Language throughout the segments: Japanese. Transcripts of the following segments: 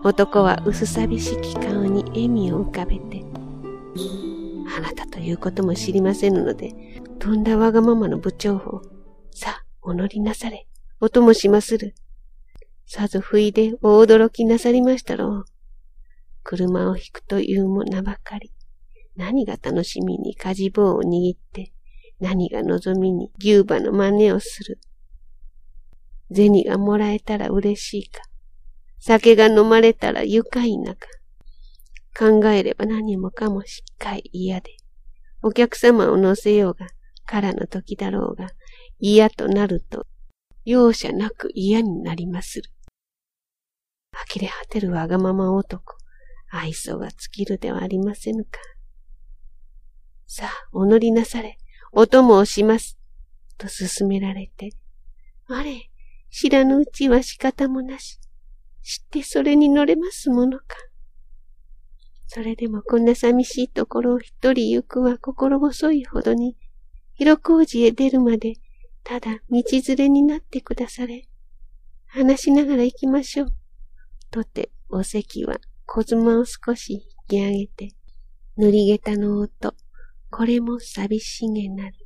男は薄寂しき顔に笑みを浮かべて、あなたということも知りませぬので、とんだわがままの部長法。さあ、お乗りなされ。お供しまする。さぞ不意でお驚きなさりましたろう。車を引くというも名ばかり。何が楽しみに舵棒を握って、何が望みに牛馬の真似をする。銭がもらえたら嬉しいか。酒が飲まれたら愉快なか。考えれば何もかもしっかり嫌で。お客様を乗せようが、からの時だろうが、嫌となると、容赦なく嫌になりまする。呆れ果てるわがまま男、愛想が尽きるではありませぬか。さあ、お乗りなされ、お供をします。と勧められて、あれ、知らぬうちは仕方もなし。知ってそれに乗れますものか。それでもこんな寂しいところを一人行くは心細いほどに、広小路へ出るまで、ただ道連れになってくだされ。話しながら行きましょう。とて、お関は小妻を少し引き上げて、塗り下駄の音、これも寂しげなり。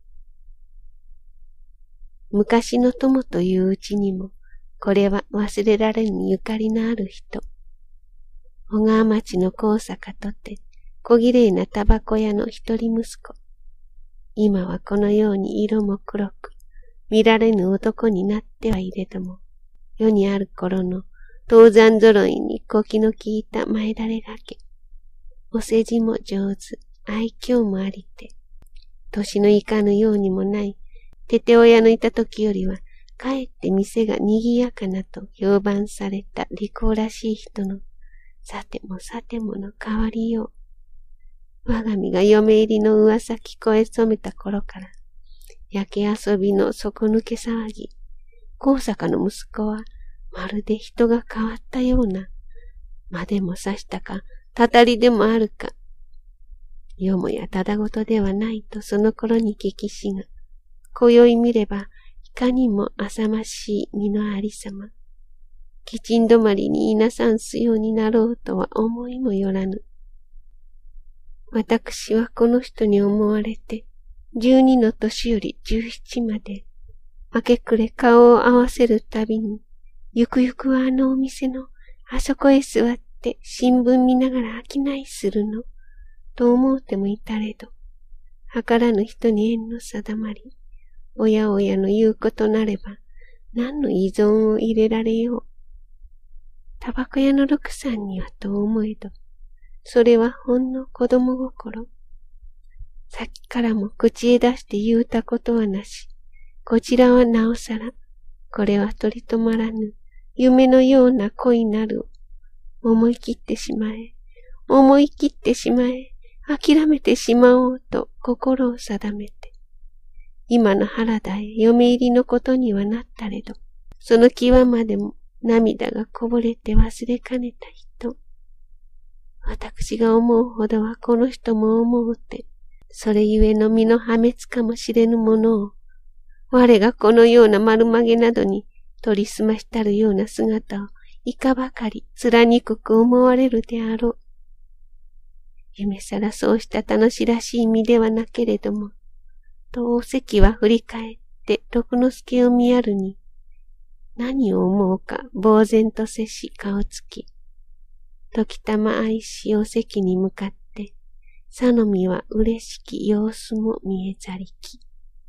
昔の友といううちにも、これは忘れられぬゆかりのある人。小川町の高坂とて、小綺麗なタバコ屋の一人息子。今はこのように色も黒く、見られぬ男になってはいれども、世にある頃の東山揃いにこきの利いた前だれがけ。お世辞も上手、愛嬌もありて、年のいかぬようにもない、てて親のいた時よりは、かえって店が賑やかなと評判された利口らしい人の、さてもさてもの変わりよう。我が身が嫁入りの噂聞こえ染めた頃から、焼け遊びの底抜け騒ぎ、高坂の息子は、まるで人が変わったような、までも刺したか、たたりでもあるか。よもやただごとではないとその頃に聞きしが、今宵見れば、いかにも浅ましい身のありさま。きちん止まりにいなさんすようになろうとは思いもよらぬ。私はこの人に思われて、12の年より17まで、明け暮れ顔を合わせるたびに、ゆくゆくはあのお店のあそこへ座って新聞見ながら商いするの、と思うてもいたれど、計らぬ人に縁の定まり、親親の言うことなれば、何の依存を入れられよう。タバコ屋の六さんにはと思えど、それはほんの子供心。さっきからも口へ出して言うたことはなし、こちらはなおさら、これは取り留まらぬ、夢のような恋なる。思い切ってしまえ、思い切ってしまえ、諦めてしまおうと心を定めて。今の原田へ嫁入りのことにはなったれど、その際までも涙がこぼれて忘れかねた人。私が思うほどはこの人も思うて、それゆえの身の破滅かもしれぬものを、我がこのような丸曲げなどに取りすましたるような姿をいかばかり面にくく思われるであろう。夢さらそうした楽しらしい身ではなけれども、とお関は振り返って六之助を見やるに、何を思うか呆然とせし顔つき、時たま愛しお関に向かって、さのみは嬉しき様子も見えざりき。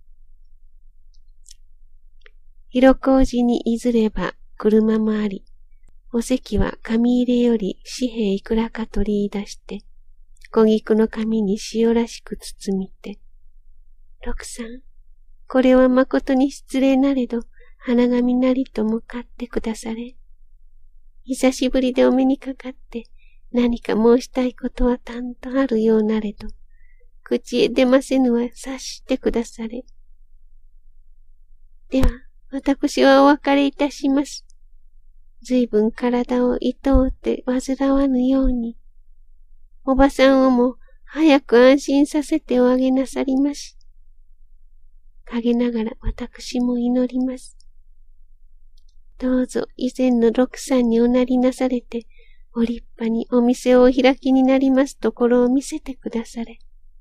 広小路にいずれば車もあり、お関は紙入れより紙幣いくらか取り出して、小菊の紙に塩らしく包みて、六さん、これはまことに失礼なれど、花紙なりとも買ってくだされ。久しぶりでお目にかかって、何か申したいことはたんとあるようなれど、口へ出ませぬは察してくだされ。では、私はお別れいたします。ずいぶん体をいとうて煩わぬように。おばさんをも早く安心させておあげなさりまし。陰ながら私も祈ります。どうぞ以前の六さんにおなりなされて、 お立派にお店をお開きになりますところを見せてくだされ。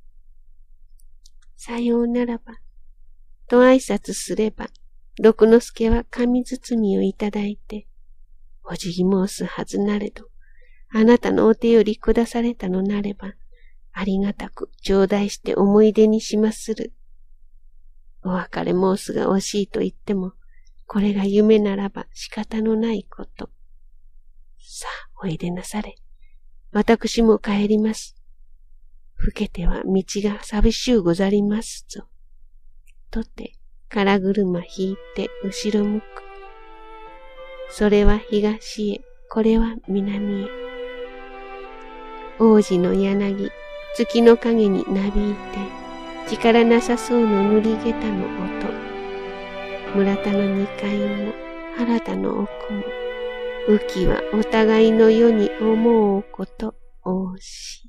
さようならば、と挨拶すれば、六之助は紙包みをいただいて、お辞儀申すはずなれど、あなたのお手より下されたのなれば、ありがたく頂戴して思い出にしまする。お別れ申すが惜しいと言っても、これが夢ならば仕方のないこと。さあ、おいでなされ。私も帰ります。更けては道が寂しゅうござりますぞ。とて、から車引いて後ろ向く。それは東へ、これは南へ。王子の柳、月の影になびいて、力なさそうの塗り下駄の音。村田の二階も、原田の奥も、雨季はお互いの世に思うこと多し。